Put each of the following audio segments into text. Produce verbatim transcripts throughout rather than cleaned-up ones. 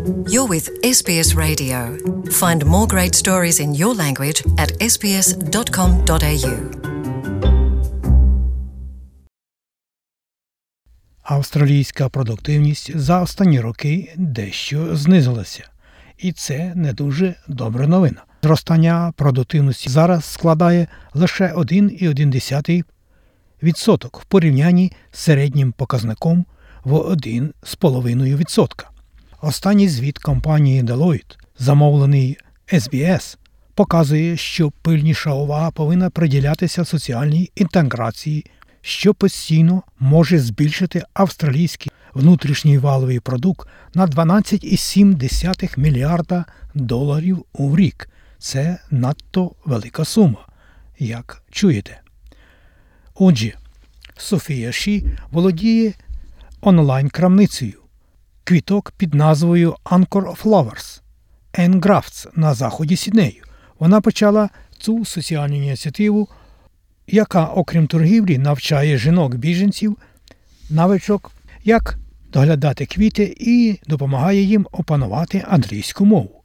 You're with ес бі ес Radio. Find more great stories in your language at ес бі ес дот ком дот ей ю. Австралійська продуктивність за останні роки дещо знизилася. І це не дуже добра новина. Зростання продуктивності зараз складає лише один цілих одна десята відсотка в порівнянні з середнім показником в один цілих п'ять десятих відсотка. Останній звіт компанії Deloitte, замовлений ес бі ес, показує, що пильніша увага повинна приділятися соціальній інтеграції, що постійно може збільшити австралійський внутрішній валовий продукт на дванадцять цілих сім десятих мільярда доларів у рік. Це надто велика сума, як чуєте. Отже, Софія Ші володіє онлайн-крамницею квіток під назвою Anchor Flowers and Crafts на заході Сіднею. Вона почала цю соціальну ініціативу, яка, окрім торгівлі, навчає жінок-біженців навичок, як доглядати квіти і допомагає їм опанувати англійську мову.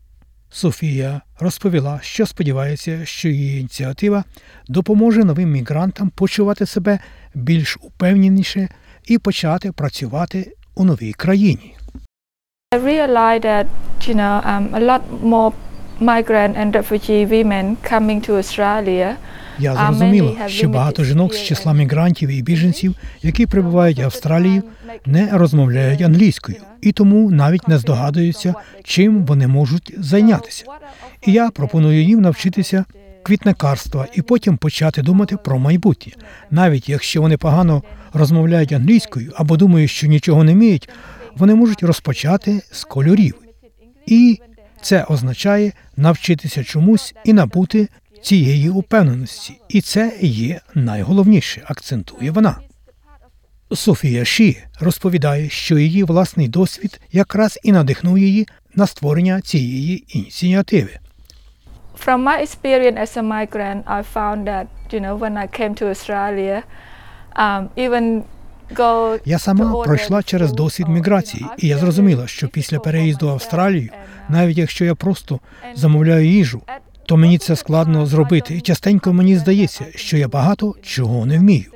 Софія розповіла, що сподівається, що її ініціатива допоможе новим мігрантам почувати себе більш упевненіше і почати працювати у новій країні. I realized that, you know, um, a lot more migrant and refugee women coming to Australia. Я зрозуміла, що багато жінок з числа мігрантів і біженців, які прибувають в Австралію, не розмовляють англійською і тому навіть не здогадуються, чим вони можуть зайнятися. І я пропоную їм навчитися квітникарства і потім почати думати про майбутнє. Навіть якщо вони погано розмовляють англійською або думають, що нічого не вміють, вони можуть розпочати з кольорів. І це означає навчитися чомусь і набути цієї упевненості. І це є найголовніше, акцентує вона. Софія Ші розповідає, що її власний досвід якраз і надихнув її на створення цієї ініціативи. From my experience as a migrant, I found that, you know, when I came to Australia, um, even go Я сама пройшла через досвід міграції, і я зрозуміла, що після переїзду в Австралію, навіть якщо я просто замовляю їжу, то мені це складно зробити, і частенько мені здається, що я багато чого не вмію.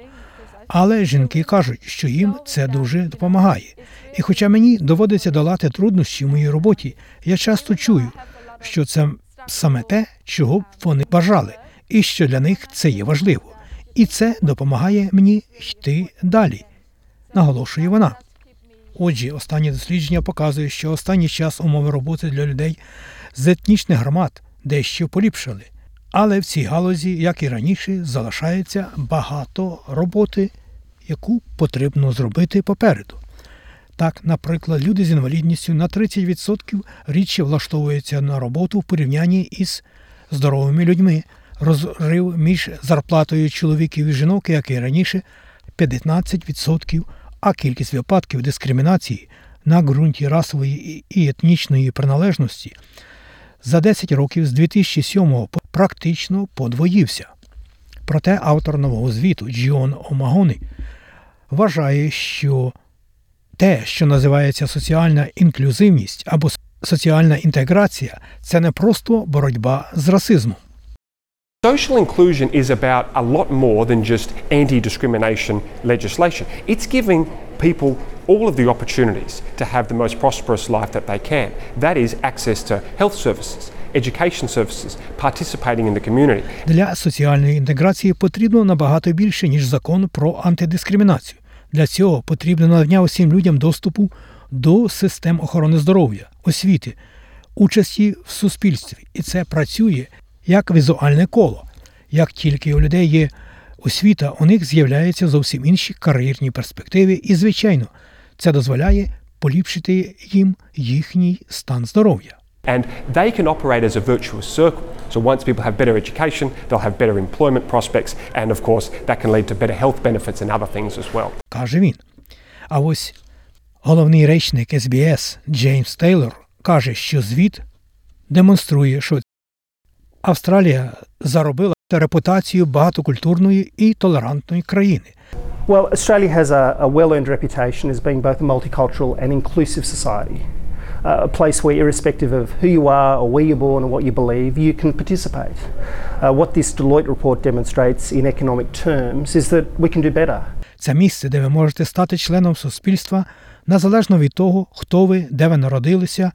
Але жінки кажуть, що їм це дуже допомагає. І хоча мені доводиться долати труднощі в моїй роботі, я часто чую, що це саме те, чого б вони бажали, і що для них це є важливо. І це допомагає мені йти далі, наголошує вона. Отже, останнє дослідження показує, що останній час умови роботи для людей з етнічних громад дещо поліпшили. Але в цій галузі, як і раніше, залишається багато роботи, яку потрібно зробити попереду. Так, наприклад, люди з інвалідністю на тридцять відсотків рідше влаштовуються на роботу в порівнянні із здоровими людьми. Розрив між зарплатою чоловіків і жінок, як і раніше, п'ятнадцять відсотків, а кількість випадків дискримінації на ґрунті расової і етнічної приналежності за десять років з дві тисячі сьомого практично подвоївся. Проте автор нового звіту Джон Омагоні вважає, що те, що називається соціальна інклюзивність або соціальна інтеграція, це не просто боротьба з расизмом. Social inclusion is about a lot more than just anti-discrimination legislation. It's giving people all of the opportunities to have the most prosperous life that they can. That is access to health services, education services, participating in the community. Для соціальної інтеграції потрібно набагато більше, ніж закон про антидискримінацію. Для цього потрібно надання усім людям доступу до систем охорони здоров'я, освіти, участі в суспільстві. І це працює як візуальне коло. Як тільки у людей є освіта, у них з'являються зовсім інші кар'єрні перспективи і, звичайно, це дозволяє поліпшити їм їхній стан здоров'я. And they can operate as a virtuous circle. So once people have better education, they'll have better employment prospects, and of course that can lead to better health benefits and other things as well. Каже він. А ось головний речник ес бі ес Джеймс Тейлор каже, що звіт демонструє, що Австралія заробила репутацію багатокультурної і толерантної країни. Well, Australia has a, a well-earned reputation as being both a multicultural and inclusive society. a place where, irrespective of who you are or where you're born or what you believe, you can participate. Uh, what this Deloitte report demonstrates in economic terms is that we can do better. Це місце, де ви можете стати членом суспільства, незалежно від того, хто ви, де ви народилися,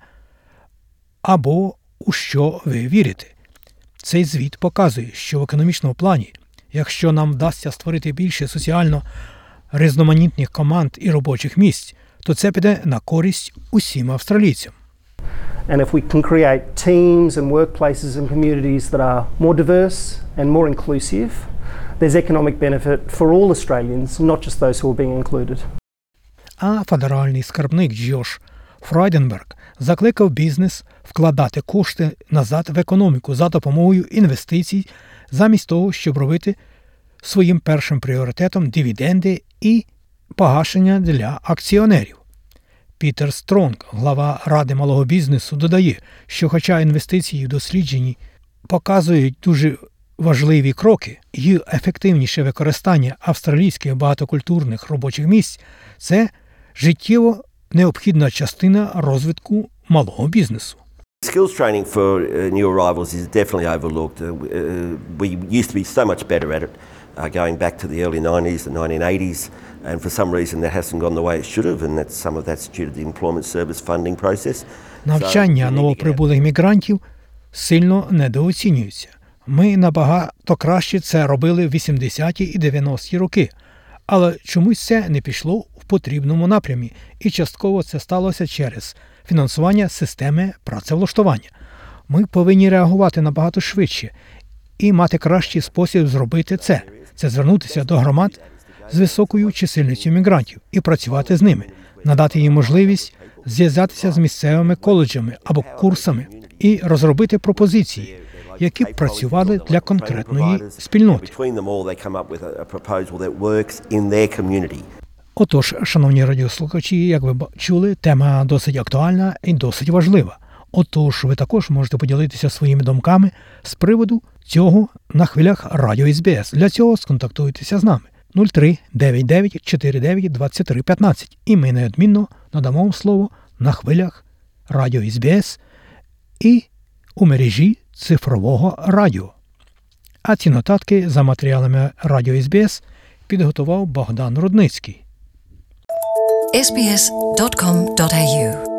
або у що ви вірите. Цей звіт показує, що в економічному плані, якщо нам вдасться створити більше соціально різноманітних команд і робочих місць, то це піде на користь усім австралійцям. And if we can create teams and workplaces and communities that are more diverse and more inclusive, there's economic benefit for all Australians, not just those who are being included. А федеральний скарбник Джош Фрайденберг закликав бізнес вкладати кошти назад в економіку за допомогою інвестицій, замість того, щоб робити своїм першим пріоритетом дивіденди і погашення для акціонерів. Пітер Стронг, глава Ради малого бізнесу, додає, що хоча інвестиції в дослідженні показують дуже важливі кроки і ефективніше використання австралійських багатокультурних робочих місць – це життєво необхідна частина розвитку малого бізнесу. Skills training for uh, new arrivals is definitely overlooked. Uh, uh, we used to be so much better at it uh, going back to the early nineties, the nineteen eighties, and for some reason that hasn't gone the way it should have, and that's, some of that's due to the employment service funding process. Навчання новоприбулих мігрантів сильно недооцінюється. Ми набагато краще це робили в вісімдесяті і дев'яності роки, але чомусь це не пішло в потрібному напрямі, і частково це сталося через фінансування системи працевлаштування. Ми повинні реагувати набагато швидше і мати кращий спосіб зробити це. Це звернутися до громад з високою чисельністю мігрантів і працювати з ними, надати їм можливість зв'язатися з місцевими коледжами або курсами і розробити пропозиції, які б працювали для конкретної спільноти. Отож, шановні радіослухачі, як ви чули, тема досить актуальна і досить важлива. Отож, ви також можете поділитися своїми думками з приводу цього на хвилях Радіо ес бі ес. Для цього сконтактуйтеся з нами нуль три дев'ять дев'ять чотири дев'ять двадцять три п'ятнадцять, і ми неодмінно надамо вам слово на хвилях Радіо ес бі ес і у мережі цифрового радіо. А ці нотатки за матеріалами Радіо ес бі ес підготував Богдан Рудницький. ес бі ес крапка ком крапка ей ю